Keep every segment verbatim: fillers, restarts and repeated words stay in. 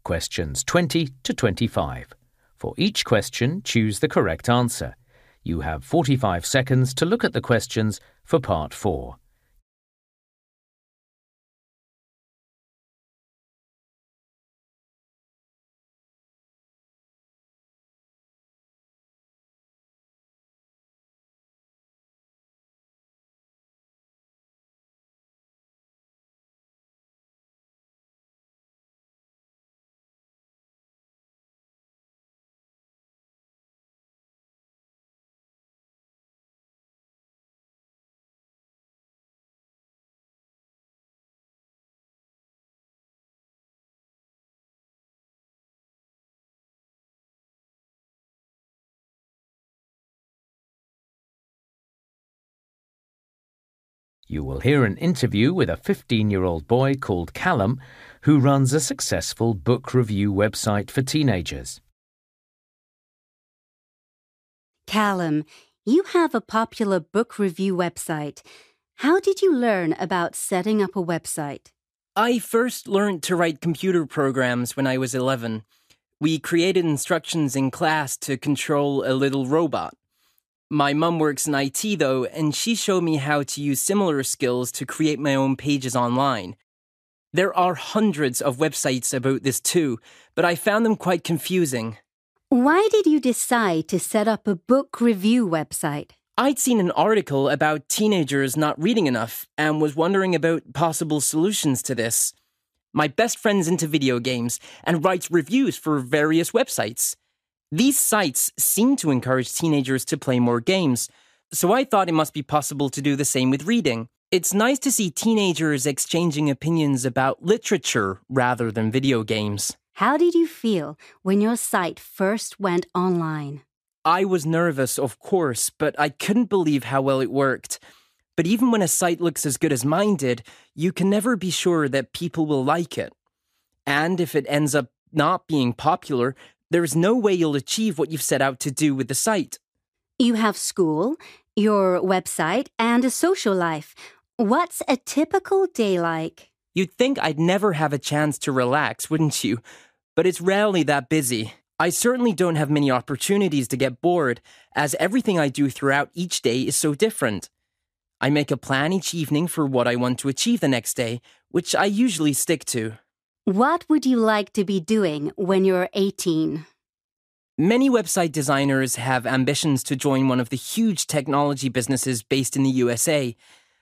Questions twenty to twenty-five. For each question, choose the correct answer. You have forty-five seconds to look at the questions for part four. You will hear an interview with a fifteen-year-old boy called Callum, who runs a successful book review website for teenagers. Callum, you have a popular book review website. How did you learn about setting up a website? I first learned to write computer programs when I was eleven. We created instructions in class to control a little robot. My mum works in I T, though, and she showed me how to use similar skills to create my own pages online. There are hundreds of websites about this too, but I found them quite confusing. Why did you decide to set up a book review website? I'd seen an article about teenagers not reading enough and was wondering about possible solutions to this. My best friend's into video games and writes reviews for various websites. These sites seem to encourage teenagers to play more games, so I thought it must be possible to do the same with reading. It's nice to see teenagers exchanging opinions about literature rather than video games. How did you feel when your site first went online? I was nervous, of course, but I couldn't believe how well it worked. But even when a site looks as good as mine did, you can never be sure that people will like it. And if it ends up not being popular, there is no way you'll achieve what you've set out to do with the site. You have school, your website, and a social life. What's a typical day like? You'd think I'd never have a chance to relax, wouldn't you? But it's rarely that busy. I certainly don't have many opportunities to get bored, as everything I do throughout each day is so different. I make a plan each evening for what I want to achieve the next day, which I usually stick to. What would you like to be doing when you're eighteen? Many website designers have ambitions to join one of the huge technology businesses based in the U S A.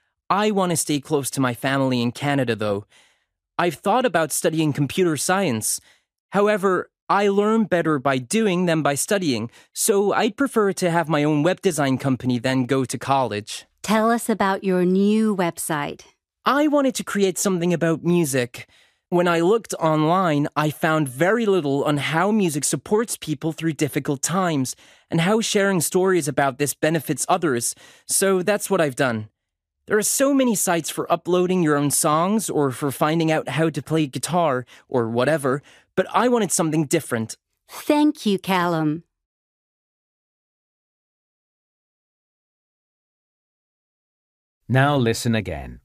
I want to stay close to my family in Canada, though. I've thought about studying computer science. However, I learn better by doing than by studying, so I'd prefer to have my own web design company than go to college. Tell us about your new website. I wanted to create something about music. When I looked online, I found very little on how music supports people through difficult times and how sharing stories about this benefits others, so that's what I've done. There are so many sites for uploading your own songs or for finding out how to play guitar or whatever, but I wanted something different. Thank you, Callum. Now listen again.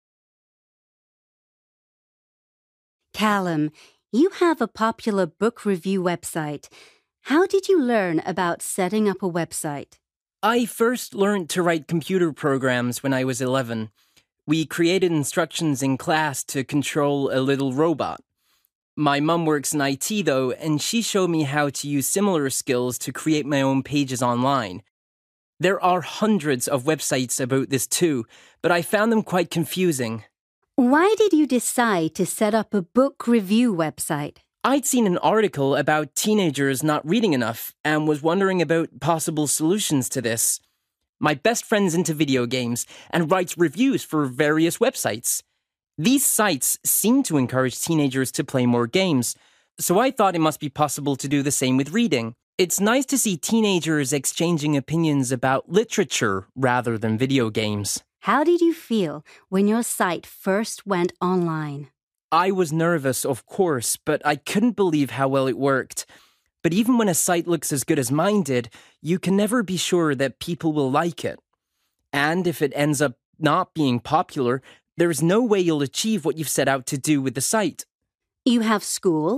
Callum, you have a popular book review website. How did you learn about setting up a website? I first learned to write computer programs when I was eleven. We created instructions in class to control a little robot. My mum works in I T, though, and she showed me how to use similar skills to create my own pages online. There are hundreds of websites about this too, but I found them quite confusing. Why did you decide to set up a book review website? I'd seen an article about teenagers not reading enough and was wondering about possible solutions to this. My best friend's into video games and writes reviews for various websites. These sites seem to encourage teenagers to play more games, so I thought it must be possible to do the same with reading. It's nice to see teenagers exchanging opinions about literature rather than video games. How did you feel when your site first went online? I was nervous, of course, but I couldn't believe how well it worked. But even when a site looks as good as mine did, you can never be sure that people will like it. And if it ends up not being popular, there is no way you'll achieve what you've set out to do with the site. You have school,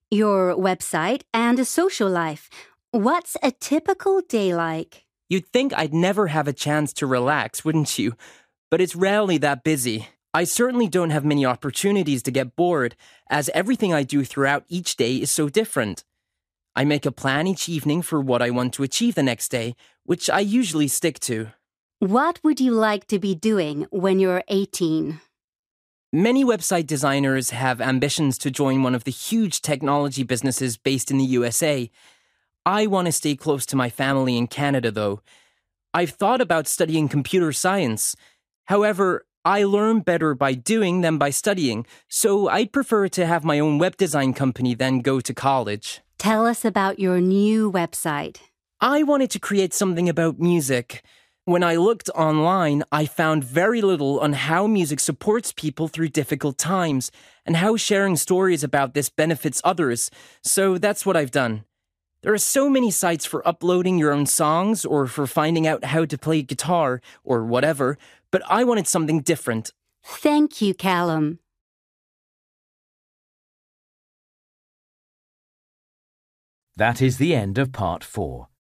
your website, and a social life. What's a typical day like? You'd think I'd never have a chance to relax, wouldn't you? But it's rarely that busy. I certainly don't have many opportunities to get bored, as everything I do throughout each day is so different. I make a plan each evening for what I want to achieve the next day, which I usually stick to. What would you like to be doing when you're eighteen? Many website designers have ambitions to join one of the huge technology businesses based in the U S A. I want to stay close to my family in Canada, though. I've thought about studying computer science. However, I learn better by doing than by studying, so I'd prefer to have my own web design company than go to college. Tell us about your new website. I wanted to create something about music. When I looked online, I found very little on how music supports people through difficult times and how sharing stories about this benefits others, so that's what I've done. There are so many sites for uploading your own songs or for finding out how to play guitar or whatever, but I wanted something different. Thank you, Callum. That is the end of part four.